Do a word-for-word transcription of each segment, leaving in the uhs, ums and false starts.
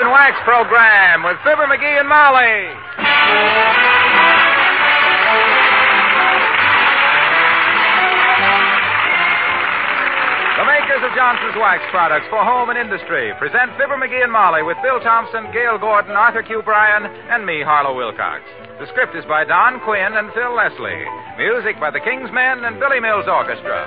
Wax program with Fibber McGee and Molly. The makers of Johnson's Wax products for home and industry present Fibber McGee and Molly with Bill Thompson, Gail Gordon, Arthur Q. Bryan, and me, Harlow Wilcox. The script is by Don Quinn and Phil Leslie. Music by the King's Men and Billy Mills Orchestra.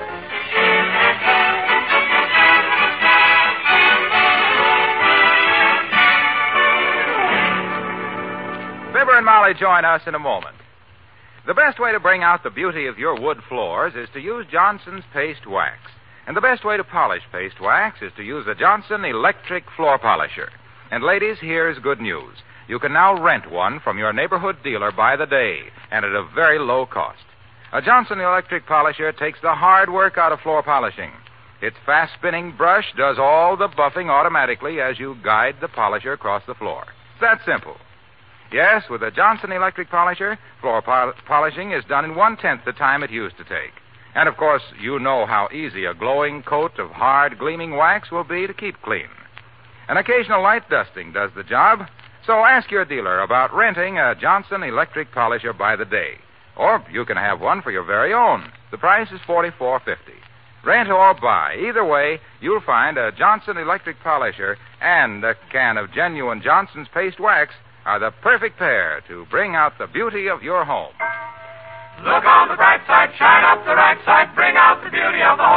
Fibber and Molly join us in a moment. The best way to bring out the beauty of your wood floors is to use Johnson's Paste Wax. And the best way to polish paste wax is to use a Johnson electric floor polisher. And ladies, here's good news. You can now rent one from your neighborhood dealer by the day, and at a very low cost. A Johnson electric polisher takes the hard work out of floor polishing. Its fast-spinning brush does all the buffing automatically as you guide the polisher across the floor. It's that simple. Yes, with a Johnson electric polisher, floor pol- polishing is done in one-tenth the time it used to take. And, of course, you know how easy a glowing coat of hard, gleaming wax will be to keep clean. An occasional light dusting does the job, so ask your dealer about renting a Johnson electric polisher by the day. Or you can have one for your very own. The price is forty-four fifty. Rent or buy, either way, you'll find a Johnson electric polisher and a can of genuine Johnson's Paste Wax are the perfect pair to bring out the beauty of your home. Look on the bright side, shine up the right side, bring out the beauty of the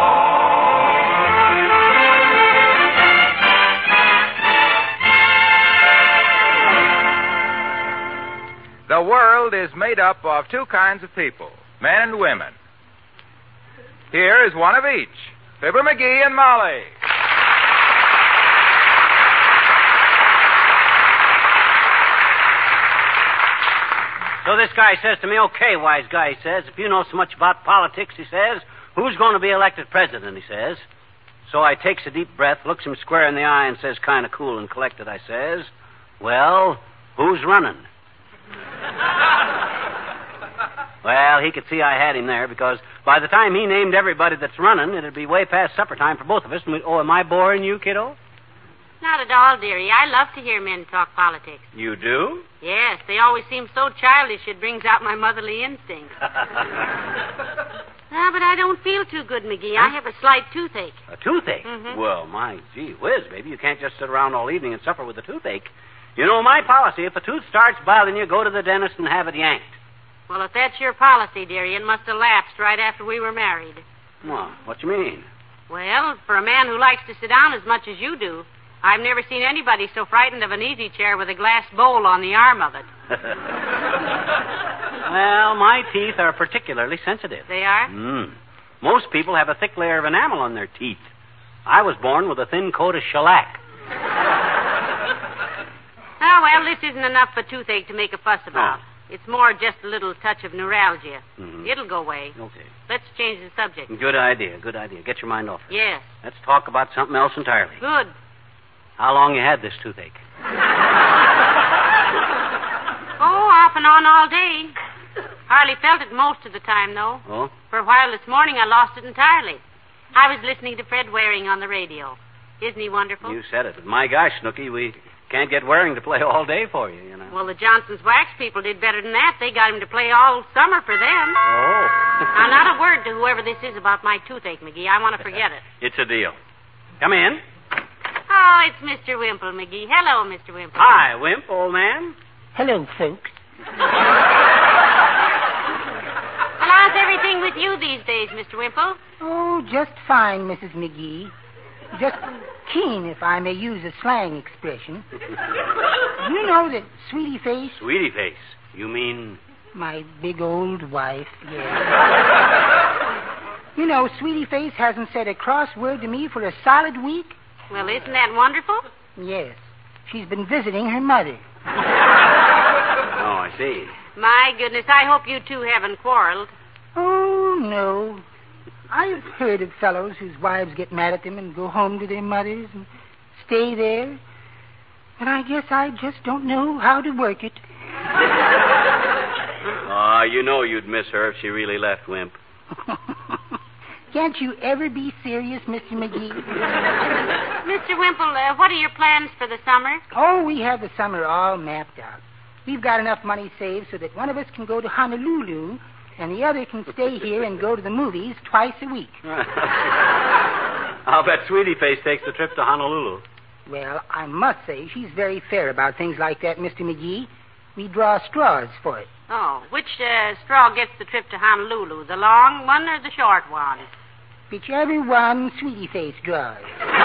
home. The world is made up of two kinds of people, men and women. Here is one of each, Fibber McGee and Molly. So this guy says to me, okay, wise guy, he says, if you know so much about politics, he says, who's going to be elected president, he says. So I takes a deep breath, looks him square in the eye, and says, kind of cool and collected, I says, well, who's running? Well, he could see I had him there, because by the time he named everybody that's running, it'd be way past supper time for both of us. And we, oh, am I boring you, kiddo? Not at all, dearie. I love to hear men talk politics. You do? Yes, they always seem so childish it brings out my motherly instincts. Ah, but I don't feel too good, McGee. Huh? I have a slight toothache. A toothache? Mm-hmm. Well, my gee whiz, baby. You can't just sit around all evening and suffer with a toothache. You know my policy. If a tooth starts bothering you, go to the dentist and have it yanked. Well, if that's your policy, dearie, it must have lapsed right after we were married. Well, what you mean? Well, for a man who likes to sit down as much as you do, I've never seen anybody so frightened of an easy chair with a glass bowl on the arm of it. Well, my teeth are particularly sensitive. They are? Mm. Most people have a thick layer of enamel on their teeth. I was born with a thin coat of shellac. Oh, well, this isn't enough for toothache to make a fuss about. Oh. It's more just a little touch of neuralgia. Mm-hmm. It'll go away. Okay. Let's change the subject. Good idea, good idea. Get your mind off it. Yes. Let's talk about something else entirely. Good. How long you had this toothache? Oh, off and on all day. Hardly felt it most of the time, though. Oh? For a while this morning, I lost it entirely. I was listening to Fred Waring on the radio. Isn't he wonderful? You said it. My gosh, Snooky, we can't get Waring to play all day for you, you know. Well, the Johnson's Wax people did better than that. They got him to play all summer for them. Oh. Now, not a word to whoever this is about my toothache, McGee. I want to forget it. It's a deal. Come in. Oh, it's Mister Wimple, McGee. Hello, Mister Wimple. Hi, Wimp, old man. Hello, folks. Well, how's everything with you these days, Mister Wimple? Oh, just fine, Missus McGee. Just keen, if I may use a slang expression. You know that Sweetie Face... Sweetie Face? You mean... My big old wife, yes. You know, Sweetie Face hasn't said a cross word to me for a solid week. Well, isn't that wonderful? Yes. She's been visiting her mother. Oh, I see. My goodness, I hope you two haven't quarreled. Oh, no. I've heard of fellows whose wives get mad at them and go home to their mothers and stay there. But I guess I just don't know how to work it. Ah, uh, you know you'd miss her if she really left, Wimp. Can't you ever be serious, Mister McGee? Mister Wimple, uh, what are your plans for the summer? Oh, we have the summer all mapped out. We've got enough money saved so that one of us can go to Honolulu and the other can stay here and go to the movies twice a week. I'll bet Sweetie Face takes the trip to Honolulu. Well, I must say she's very fair about things like that, Mister McGee. We draw straws for it. Oh, which uh, straw gets the trip to Honolulu, the long one or the short one? Whichever one Sweetie Face draws.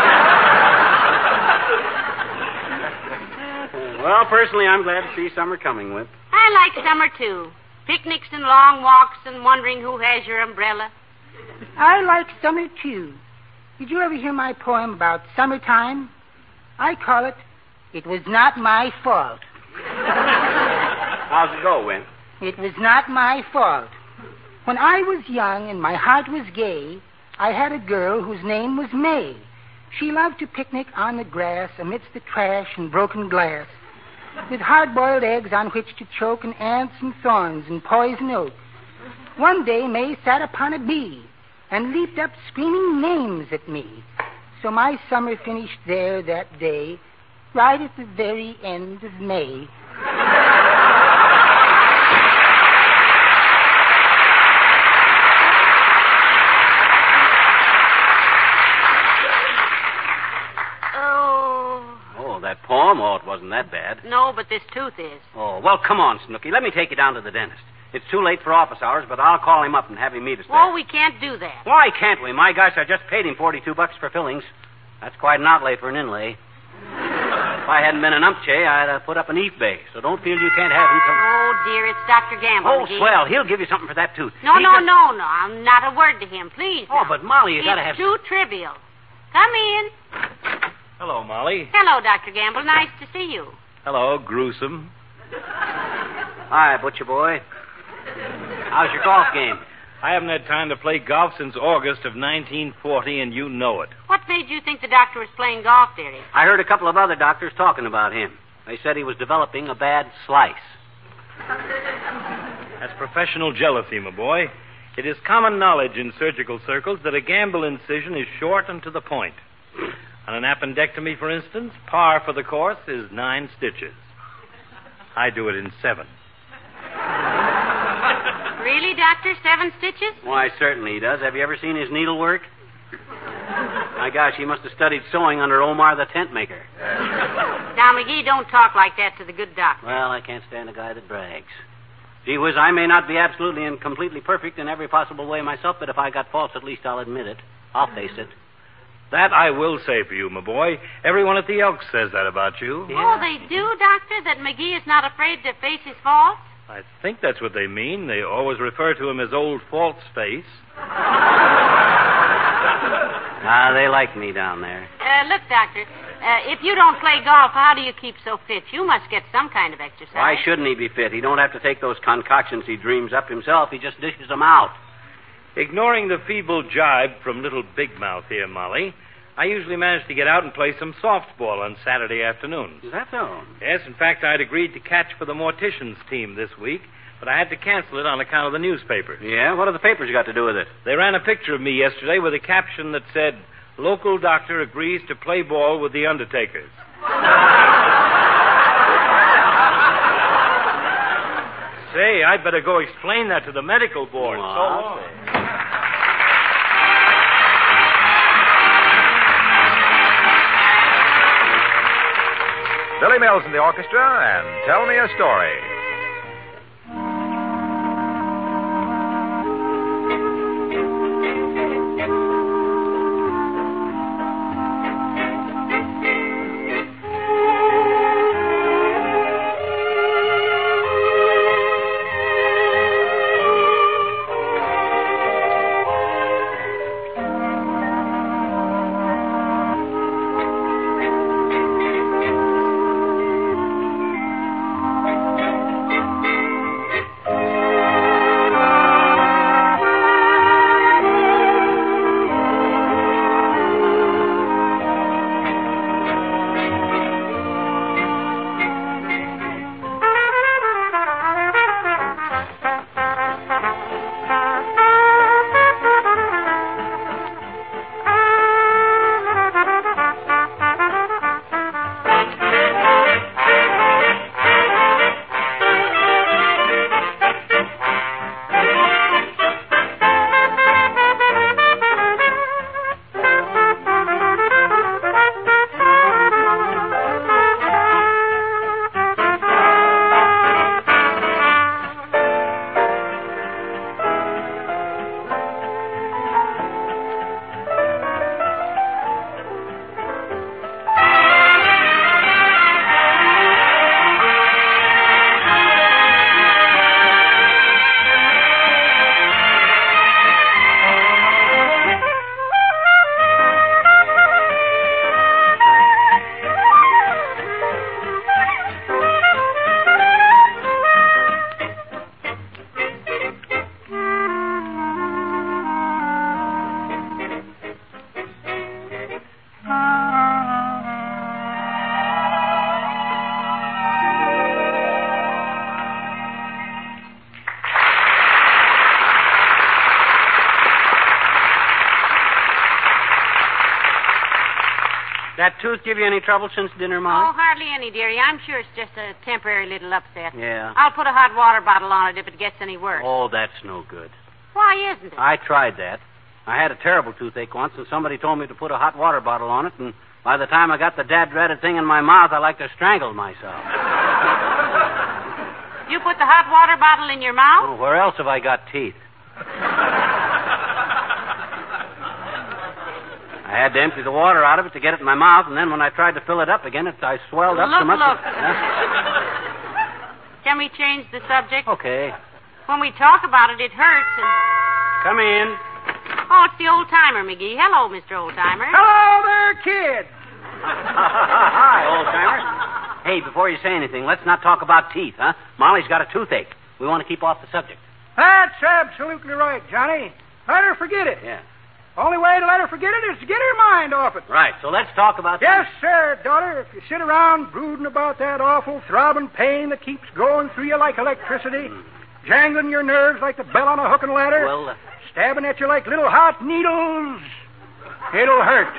Well, personally, I'm glad to see summer coming, Whip. I like summer, too. Picnics and long walks and wondering who has your umbrella. I like summer, too. Did you ever hear my poem about summertime? I call it, It Was Not My Fault. How's it go, Win? It was not my fault. When I was young and my heart was gay, I had a girl whose name was May. She loved to picnic on the grass amidst the trash and broken glass, with hard-boiled eggs on which to choke and ants and thorns and poison oak. One day May sat upon a bee and leaped up screaming names at me. So my summer finished there that day, right at the very end of May. That poem? Oh, it wasn't that bad. No, but this tooth is. Oh, well, come on, Snooky. Let me take you down to the dentist. It's too late for office hours, but I'll call him up and have him meet us there. Oh, we can't do that. Why can't we? My gosh, I just paid him forty-two bucks for fillings. That's quite an outlay for an inlay. If I hadn't been an umpche, I'd have put up an eBay, so don't feel you can't have him come. Oh, dear, it's Doctor Gamble. Oh, McGee. swell. He'll give you something for that tooth. No, He no, just... no, no. I'm not a word to him, please. Oh, now. but Molly, you it's gotta have... too trivial. Come in. Hello, Molly. Hello, Doctor Gamble. Nice to see you. Hello, Gruesome. Hi, Butcher Boy. How's your golf game? I haven't had time to play golf since August of nineteen forty, and you know it. What made you think the doctor was playing golf, dearie? I heard a couple of other doctors talking about him. They said he was developing a bad slice. That's professional jealousy, my boy. It is common knowledge in surgical circles that a Gamble incision is short and to the point. On an appendectomy, for instance, par for the course is nine stitches. I do it in seven. Really, Doctor? Seven stitches? Why, certainly he does. Have you ever seen his needlework? My gosh, he must have studied sewing under Omar the tent maker. Now, McGee, don't talk like that to the good doctor. Well, I can't stand a guy that brags. Gee whiz, I may not be absolutely and completely perfect in every possible way myself, but if I got faults, at least I'll admit it. I'll face it. That I will say for you, my boy. Everyone at the Elks says that about you. Yeah. Oh, they do, Doctor? That McGee is not afraid to face his faults? I think that's what they mean. They always refer to him as Old False Face. Ah, they like me down there. Uh, look, Doctor, uh, if you don't play golf, how do you keep so fit? You must get some kind of exercise. Why shouldn't he be fit? He don't have to take those concoctions he dreams up himself. He just dishes them out. Ignoring the feeble jibe from little Big Mouth here, Molly, I usually manage to get out and play some softball on Saturday afternoons. Is that so? Yes, in fact, I'd agreed to catch for the Morticians team this week, but I had to cancel it on account of the newspapers. Yeah? What have the papers got to do with it? They ran a picture of me yesterday with a caption that said, "Local doctor agrees to play ball with the Undertakers." Say, I'd better go explain that to the medical board. Well, so I'll long. say. Billy Mills in the orchestra, and Tell Me a Story. that tooth give you any trouble since dinner, Molly? Oh, hardly any, dearie. I'm sure it's just a temporary little upset. Yeah. I'll put a hot water bottle on it if it gets any worse. Oh, that's no good. Why isn't it? I tried that. I had a terrible toothache once, and somebody told me to put a hot water bottle on it, and by the time I got the dad-dreaded thing in my mouth, I like to strangle myself. You put the hot water bottle in your mouth? Oh, where else have I got teeth? I had to empty the water out of it to get it in my mouth, and then when I tried to fill it up again, it, I swelled up look, so much. Look, That... Can we change the subject? Okay. When we talk about it, it hurts. And... Come in. Oh, it's the old-timer, McGee. Hello, Mister Old-timer. Hello there, kid. Hi, old-timer. Hey, before you say anything, let's not talk about teeth, huh? Molly's got a toothache. We want to keep off the subject. That's absolutely right, Johnny. Let her forget it. Yeah. Only way to let her forget it is to get her mind off it. Right, so let's talk about... Yes, sir, daughter. If you sit around brooding about that awful throbbing pain that keeps going through you like electricity, mm. jangling your nerves like the bell on a hook and ladder, well, uh... stabbing at you like little hot needles, it'll hurt.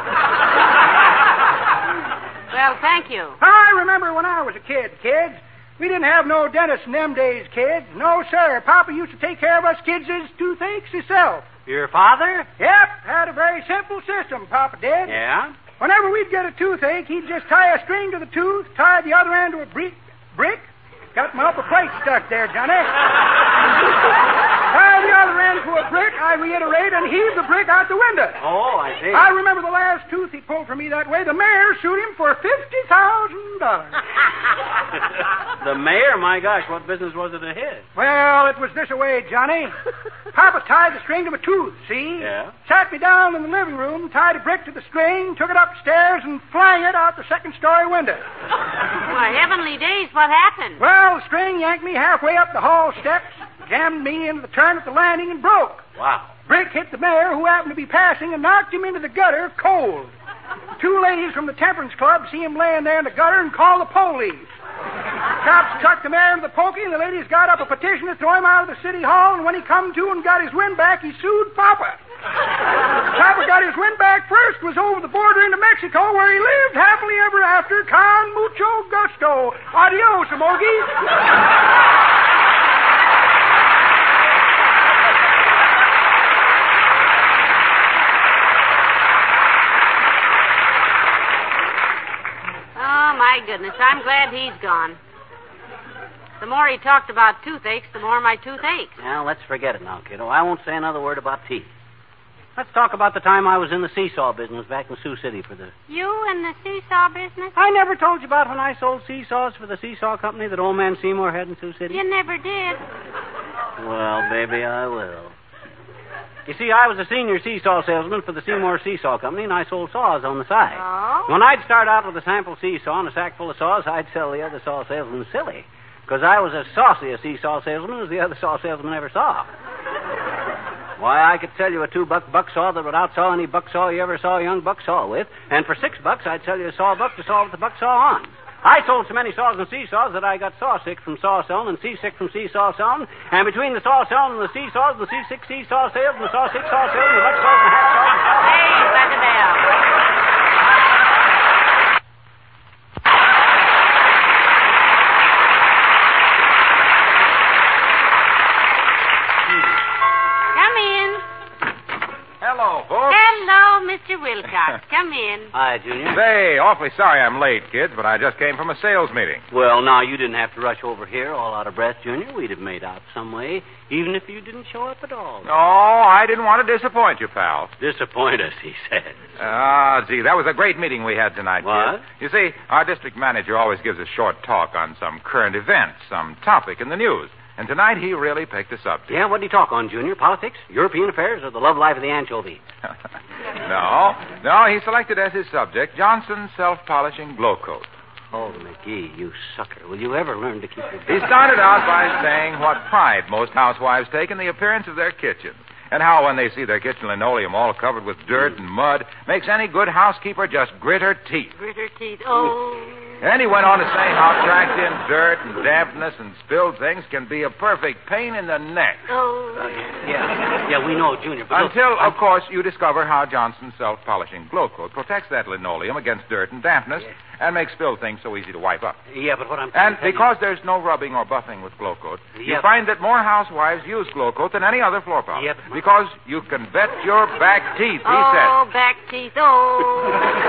Well, thank you. I remember when I was a kid, kids. We didn't have no dentist in them days, kids. No, sir. Papa used to take care of us kids' toothaches himself. Your father? Yep, had a very simple system, Papa did. Yeah? Whenever we'd get a toothache, he'd just tie a string to the tooth, tie the other end to a brick, brick. Got my upper plate stuck there, Johnny. Tie the other end to a brick, I reiterate, and heave the brick out the window. Oh, I see. I remember the last tooth he pulled for me that way. The mayor sued him for fifty thousand dollars. The mayor? My gosh, what business was it of his? Well, it was this way, Johnny. Papa tied the string to my tooth, see? Yeah. Sat me down in the living room, tied a brick to the string, took it upstairs, and flung it out the second-story window. Why, heavenly days, what happened? Well, the string yanked me halfway up the hall steps, jammed me into the turn at the landing, and broke. Wow. Brick hit the mayor, who happened to be passing, and knocked him into the gutter cold. Two ladies from the Temperance Club see him laying there in the gutter and call the police. Cops tucked the mayor into the pokey, and the ladies got up a petition to throw him out of the city hall, and when he come to and got his wind back, he sued Papa. Papa got his wind back first, was over the border into Mexico, where he lived happily ever after, con mucho gusto. Adios, Amogi. Oh, my goodness, I'm glad he's gone. The more he talked about toothaches, the more my tooth aches. Well, let's forget it now, kiddo. I won't say another word about teeth. Let's talk about the time I was in the seesaw business back in Sioux City for the... You in the seesaw business? I never told you about when I sold seesaws for the seesaw company that old man Seymour had in Sioux City? You never did. Well, baby, I will. You see, I was a senior seesaw salesman for the Seymour Seesaw Company, and I sold saws on the side. Oh? When I'd start out with a sample seesaw and a sack full of saws, I'd sell the other saw salesman silly, because I was as saucy a seesaw salesman as the other saw salesman ever saw. Why, I could sell you a two-buck buck saw that would outsaw any buck saw you ever saw a young buck saw with, and for six bucks, I'd sell you a saw buck to saw with the buck saw on. I sold so many saws and seesaws that I got saw sick from saw selling and seasick from seesaw selling. And between the saw selling and the seesaws and the seasick seesaw sales and the saw sick saw selling and the buck saws and half saws. Hey, back a bell. Come in. Hello, folks. Hello, Mister Wilcox. Come in. Hi, Junior. Say, awfully sorry I'm late, kids, but I just came from a sales meeting. Well, now, you didn't have to rush over here all out of breath, Junior. We'd have made out some way, even if you didn't show up at all. No, I didn't want to disappoint you, pal. Disappoint us, he says. Ah, gee, that was a great meeting we had tonight, What? kid. You see, our district manager always gives a short talk on some current event, some topic in the news. And tonight he really picked a subject. Yeah, what did he talk on, Junior? Politics, European affairs, or the love life of the anchovy? no, no, he selected as his subject Johnson's self-polishing glow coat. Oh, McGee, you sucker. Will you ever learn to keep your... He started out by saying what pride most housewives take in the appearance of their kitchens, and how when they see their kitchen linoleum all covered with dirt and mud, makes any good housekeeper just grit her teeth. Grit her teeth. Oh... And he went on to say how tracked in dirt and dampness and spilled things can be a perfect pain in the neck. Oh. Uh, yeah, yeah, we know, Junior. But Until, look, of course, you discover how Johnson's self-polishing glow coat protects that linoleum against dirt and dampness Yeah. and makes spilled things so easy to wipe up. Yeah, but what I'm And tell you- because there's no rubbing or buffing with glow coat, you Yeah. find that more housewives use glow coat than any other floor polish. Yeah, but- Because you can bet your back teeth, he Oh, back teeth. Oh.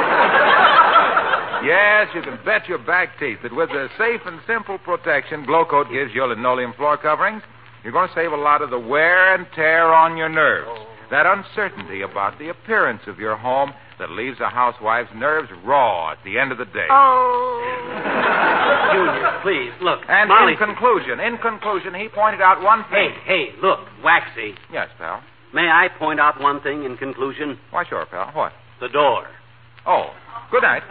said. Yes, you can bet your back teeth that with the safe and simple protection glow coat gives your linoleum floor coverings, you're going to save a lot of the wear and tear on your nerves. Oh. That uncertainty about the appearance of your home that leaves a housewife's nerves raw at the end of the day. Oh. Junior, please, look. And Molly... in conclusion, in conclusion, he pointed out one Hey, thing. hey, look, Waxy. Yes, pal. May I point out one thing in conclusion? Why, sure, pal. What? The door. Oh, good night.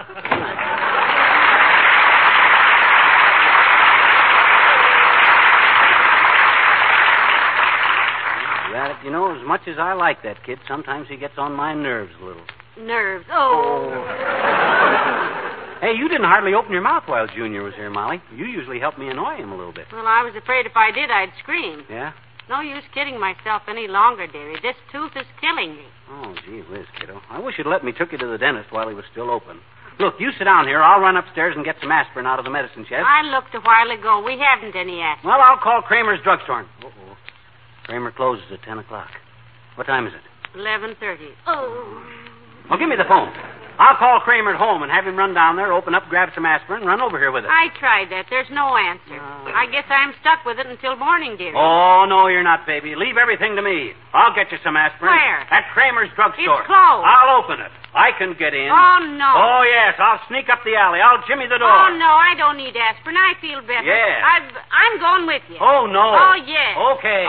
That, you know, as much as I like that kid, sometimes he gets on my nerves a little. Nerves. Oh. Hey, you didn't hardly open your mouth while Junior was here, Molly. You usually help me annoy him a little bit. Well, I was afraid if I did, I'd scream. Yeah? No use kidding myself any longer, dearie. This tooth is killing me. Oh, gee whiz, kiddo. I wish you'd let me took you to the dentist while he was still open. Look, you sit down here. I'll run upstairs and get some aspirin out of the medicine chest. I looked a while ago. We haven't any aspirin. Well, I'll call Kramer's drugstore. Uh-oh. Kramer closes at ten o'clock. What time is it? Eleven thirty. Oh. Well, give me the phone. I'll call Kramer at home and have him run down there, open up, grab some aspirin, and run over here with it. I tried that. There's no answer. No. I guess I'm stuck with it until morning, dearie. Oh, no, you're not, baby. Leave everything to me. I'll get you some aspirin. Where? At Kramer's drugstore. It's closed. I'll open it. I can get in. Oh, no. Oh, yes. I'll sneak up the alley. I'll jimmy the door. Oh, no, I don't need aspirin. I feel better. Yeah. I've, I'm going with you. Oh, no. Oh, yes. Okay.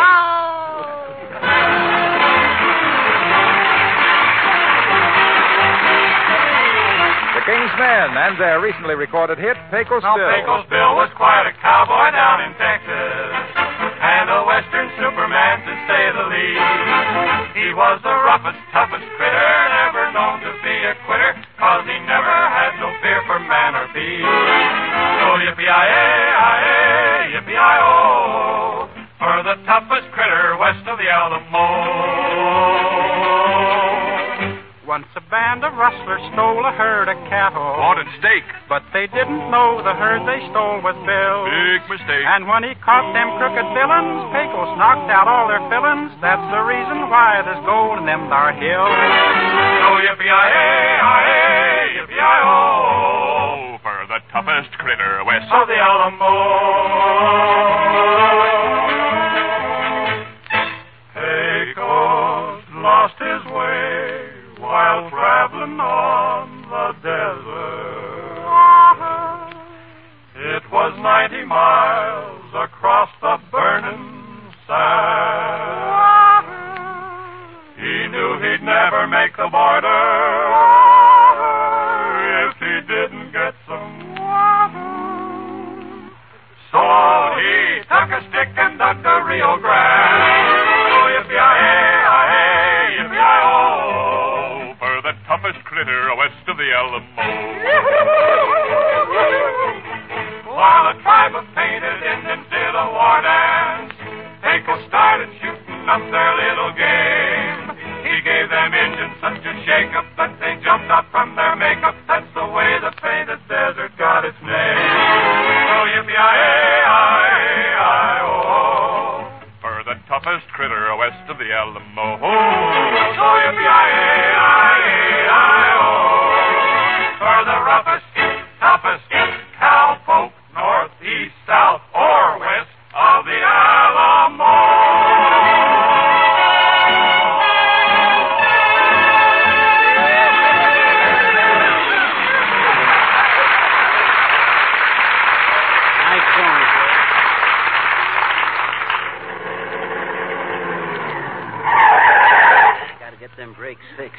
Oh. The King's Men and their recently recorded hit, Pecos Now, Bill. Pecos Bill was quite a cowboy down in Texas, and a western superman to say the least. He was the roughest, toughest critter, never known to be a quitter, cause he never had no fear for man or beast. So yippee-yi-yi, yippee-yi-oh, for the toughest critter west of the Alamo. Once a band of rustlers stole a herd of cattle. Wanted steak. But they didn't know the herd they stole was Bill's. Big mistake. And when he caught them crooked villains, Pecos knocked out all their fillings. That's the reason why there's gold in them thar hills. So yippee-yi-yi, yippee-yi-oh, for the toughest critter west of the Alamo. Pecos lost his way while traveling on the desert. It was ninety miles across the burning sand. He knew he'd never make the border if he didn't get some water. So he took a stick and dug the Rio Grande. Oh, yippee-yi-yi, yippee-yi-oh, for the toughest critter west of the Alamo. While a tribe of painted Indians did a war dance, Pecos started shooting up their little game. He gave them Indians such a shake-up that they jumped out from their makeup. That's the way the painted desert got its name. So yippee-yi-yi-yi-oh, for the toughest critter west of the Alamo. So yippee-yi-yi-yi-oh, for the roughest, toughest cowpoke north, east, south, or west of the Alamo. Nice song, Joe. Gotta get them brakes fixed.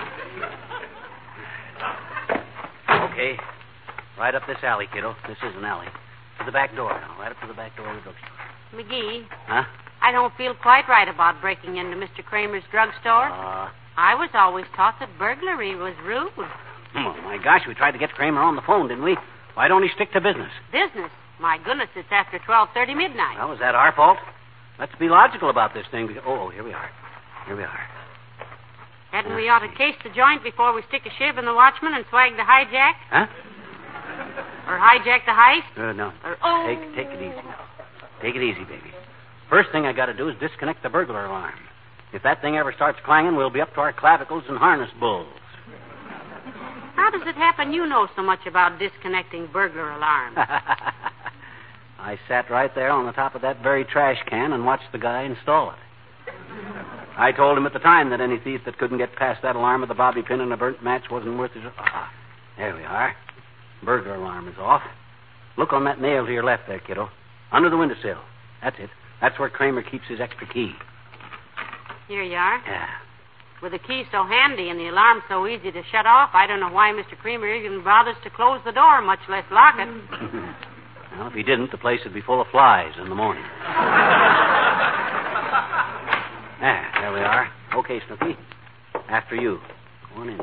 Okay. Right up this alley, kiddo. This is an alley. To the back door now. Right up to the back door of the drugstore. McGee, Huh? I don't feel quite right about breaking into Mister Kramer's drugstore. Uh, I was always taught that burglary was rude. oh, my gosh, we tried to get Kramer on the phone, didn't we? Why don't he stick to business? Business? My goodness, it's after twelve thirty midnight. Well, is that our fault? Let's be logical about this thing. Because... Oh, here we are. Here we are. Hadn't we ought to case the joint before we stick a shiv in the watchman and swag the hijack? Huh? Or hijack the heist? Uh, no. Or, oh. Take, take it easy now. Take it easy, baby. First thing I got to do is disconnect the burglar alarm. If that thing ever starts clanging, we'll be up to our clavicles and harness bulls. How does it happen you know so much about disconnecting burglar alarms? I sat right there on the top of that very trash can and watched the guy install it. I told him at the time that any thief that couldn't get past that alarm with a bobby pin and a burnt match wasn't worth his... Ah, there we are. Burglar alarm is off. Look on that nail to your left there, kiddo. Under the windowsill. That's it. That's where Kramer keeps his extra key. Here you are. Yeah. With the key so handy and the alarm so easy to shut off, I don't know why Mister Kramer even bothers to close the door, much less lock it. Well, if he didn't, the place would be full of flies in the morning. Ah, there we are. Okay, Snooky. After you. Go on in.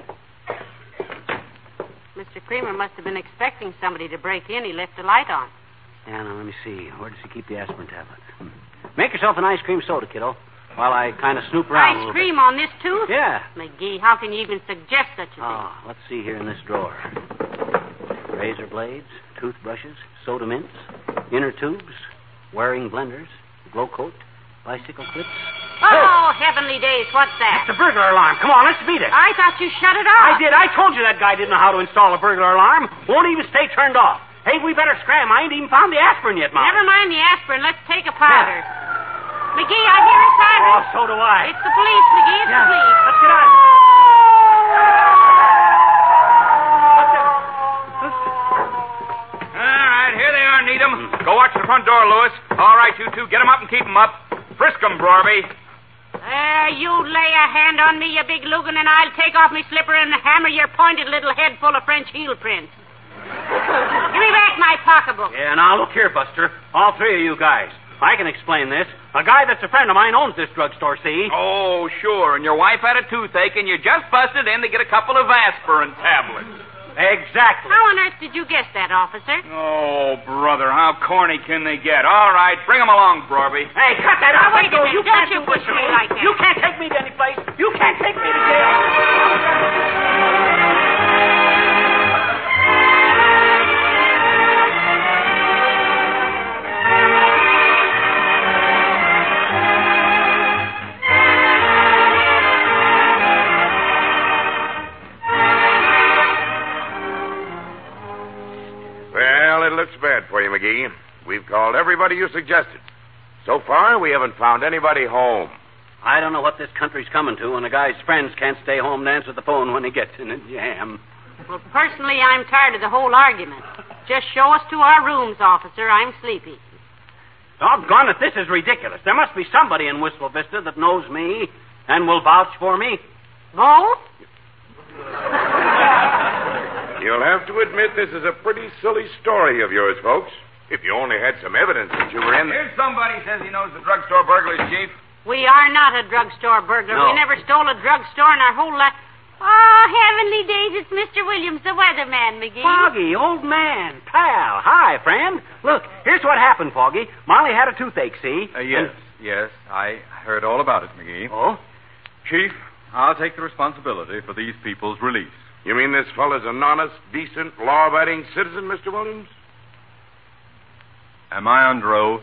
Mister Kramer must have been expecting somebody to break in. He left the light on. Yeah, now, let me see. Where does he keep the aspirin tablet? Hmm. Make yourself an ice cream soda, kiddo, while I kind of snoop around a Ice little cream bit. on this tooth? Yeah. McGee, how can you even suggest such a thing? Oh, let's see here in this drawer. Razor blades, toothbrushes, soda mints, inner tubes, wearing blenders, glow coat, bicycle clips. Oh, heavenly days, what's that? It's a burglar alarm. Come on, let's beat it. I thought you shut it off. I did. I told you that guy didn't know how to install a burglar alarm. Won't even stay turned off. Hey, we better scram. I ain't even found the aspirin yet, Mom. Never mind the aspirin. Let's take a powder. Yeah. McGee, I hear a siren. Oh, so do I. It's the police, McGee. It's yeah. the police. Let's get out. All right, here they are, Needham. Go watch the front door, Lewis. All right, you two, get them up and keep them up. Frisk them, Brorby. There, you lay a hand on me, you big Lugan, and I'll take off me slipper and hammer your pointed little head full of French heel prints. Give me back my pocketbook. Yeah, now look here, Buster. All three of you guys. I can explain this. A guy that's a friend of mine owns this drugstore, see? Oh, sure. And your wife had a toothache, and you just busted in to get a couple of aspirin tablets. Exactly. How on earth did you guess that, officer? Oh, brother, how corny can they get? All right, bring them along, Brorby. Hey, cut that out. Now, wait a minute. You Don't can't you do push this to me like that. You can't take me to any place. You can't take me to jail. Looks bad for you, McGee. We've called everybody you suggested. So far, we haven't found anybody home. I don't know what this country's coming to when a guy's friends can't stay home to answer the phone when he gets in a jam. Well, personally, I'm tired of the whole argument. Just show us to our rooms, officer. I'm sleepy. Doggone it, this is ridiculous. There must be somebody in Wistful Vista that knows me and will vouch for me. Both? You'll have to admit this is a pretty silly story of yours, folks. If you only had some evidence that you were in... Here's somebody says he knows the drugstore burglars, Chief. We are not a drugstore burglar. No. We never stole a drugstore in our whole life. Oh, heavenly days, it's Mister Williams, the weatherman, McGee. Foggy, old man, pal. Hi, friend. Look, here's what happened, Foggy. Molly had a toothache, see? Uh, yes, And... yes. I heard all about it, McGee. Oh? Chief, I'll take the responsibility for these people's release. You mean this fellow's an honest, decent, law-abiding citizen, Mister Williams? Am I under oath?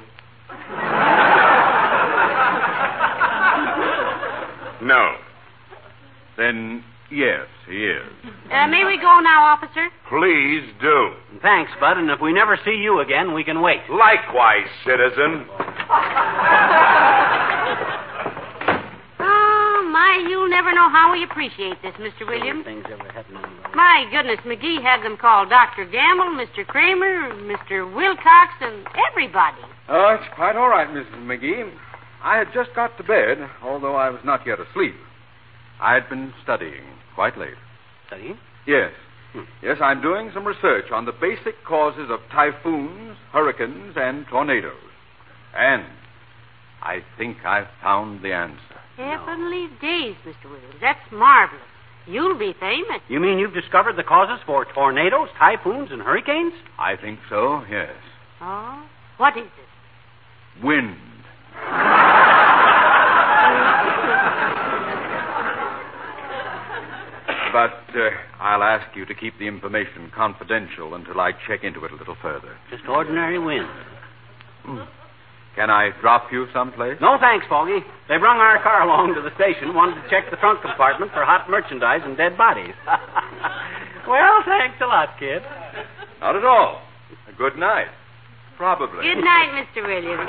No. Then, yes, he is. Uh, may we go now, officer? Please do. Thanks, Bud, and if we never see you again, we can wait. Likewise, citizen. Oh, my, you'll never know how we appreciate this, Mister Williams. Things ever happen to anybody. My goodness, McGee had them call Doctor Gamble, Mister Kramer, Mister Wilcox, and everybody. Oh, it's quite all right, Missus McGee. I had just got to bed, although I was not yet asleep. I had been studying quite late. Studying? Yes. Hmm. Yes, I'm doing some research on the basic causes of typhoons, hurricanes, and tornadoes. And I think I've found the answer. Heavenly days, Mister Williams. That's marvelous. You'll be famous. You mean you've discovered the causes for tornadoes, typhoons, and hurricanes? I think so, yes. Oh? What is it? Wind. But uh, I'll ask you to keep the information confidential until I check into it a little further. Just ordinary wind. Hmm. Can I drop you someplace? No, thanks, Foggy. They brung our car along to the station, wanted to check the trunk compartment for hot merchandise and dead bodies. Well, thanks a lot, kid. Not at all. A good night. Probably. Good night, Mister Williams.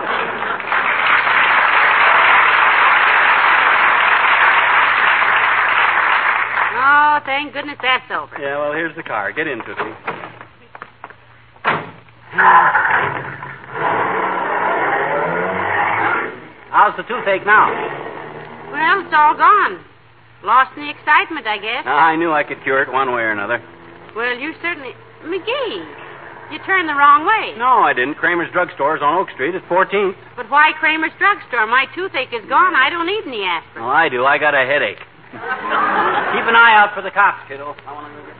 Oh, thank goodness that's over. Yeah, well, here's the car. Get into it. How's the toothache now? Well, it's all gone. Lost in the excitement, I guess. Uh, I knew I could cure it one way or another. Well, you certainly... McGee, you turned the wrong way. No, I didn't. Kramer's Drugstore is on Oak Street at fourteenth. But why Kramer's Drugstore? My toothache is gone. I don't need any aspirin. Well, I do. I got a headache. Keep an eye out for the cops, kiddo. I want to...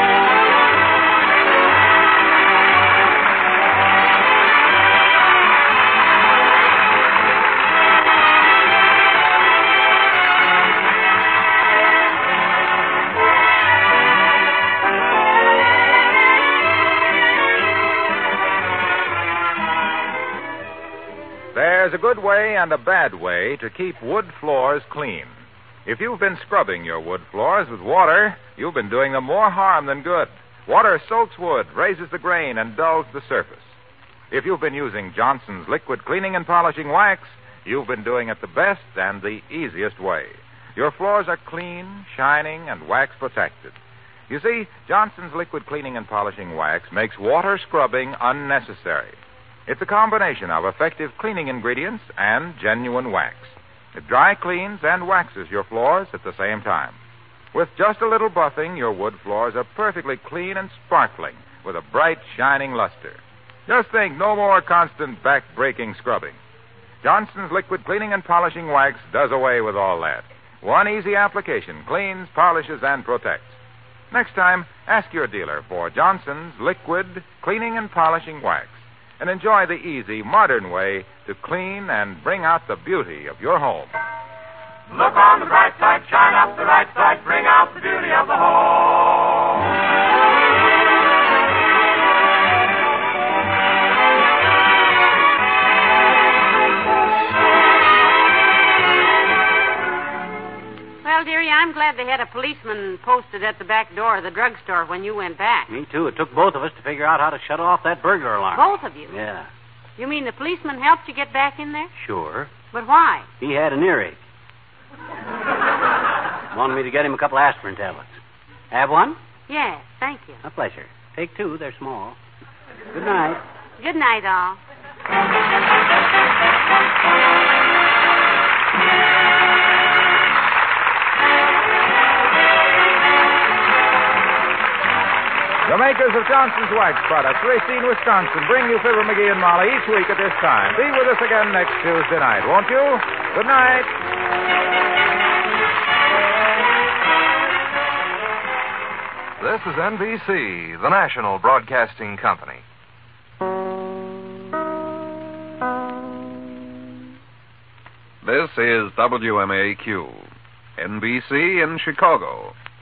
There's a good way and a bad way to keep wood floors clean. If you've been scrubbing your wood floors with water, you've been doing them more harm than good. Water soaks wood, raises the grain, and dulls the surface. If you've been using Johnson's liquid cleaning and polishing wax, you've been doing it the best and the easiest way. Your floors are clean, shining, and wax protected. You see, Johnson's liquid cleaning and polishing wax makes water scrubbing unnecessary. It's a combination of effective cleaning ingredients and genuine wax. It dry cleans and waxes your floors at the same time. With just a little buffing, your wood floors are perfectly clean and sparkling with a bright, shining luster. Just think, no more constant back-breaking scrubbing. Johnson's liquid cleaning and polishing wax does away with all that. One easy application cleans, polishes, and protects. Next time, ask your dealer for Johnson's liquid cleaning and polishing wax, and enjoy the easy, modern way to clean and bring out the beauty of your home. Look on the bright side, shine up the right side, bring out the beauty of the home. Well, dearie, I'm glad they had a policeman posted at the back door of the drugstore when you went back. Me too. It took both of us to figure out how to shut off that burglar alarm. Both of you? Yeah. You mean the policeman helped you get back in there? Sure. But why? He had an earache. Wanted me to get him a couple aspirin tablets. Have one? Yes, thank you. A pleasure. Take two. They're small. Good night. Good night, all. The makers of Johnson's Wax Products, Racine, Wisconsin, bring you Fibber McGee and Molly each week at this time. Be with us again next Tuesday night, won't you? Good night. This is N B C, the national broadcasting company. This is W M A Q, N B C in Chicago.